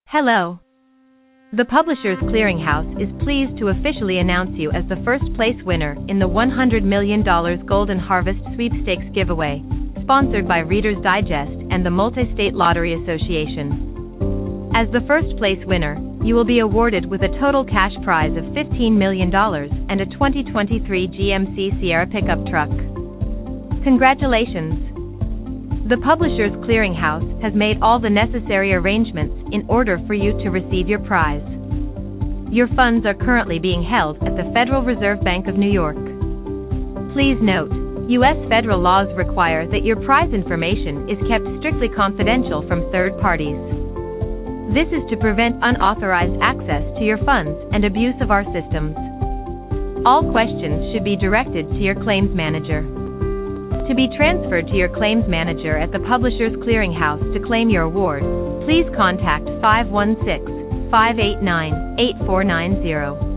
Hello. The Publishers Clearinghouse is pleased to officially announce you as the first place winner in the $100 million Golden Harvest Sweepstakes giveaway, sponsored by Reader's Digest and the Multi-State Lottery Association. As the first place winner, you will be awarded with a total cash prize of $15 million and a 2023 GMC Sierra pickup truck. Congratulations! The Publishers Clearinghouse has made all the necessary arrangements in order for you to receive your prize. Your funds are currently being held at the Federal Reserve Bank of New York. Please note, U.S. federal laws require that your prize information is kept strictly confidential from third parties. This is to prevent unauthorized access to your funds and abuse of our systems. All questions should be directed to your claims manager. To be transferred to your claims manager at the Publishers Clearinghouse to claim your award, please contact 516-589-8490.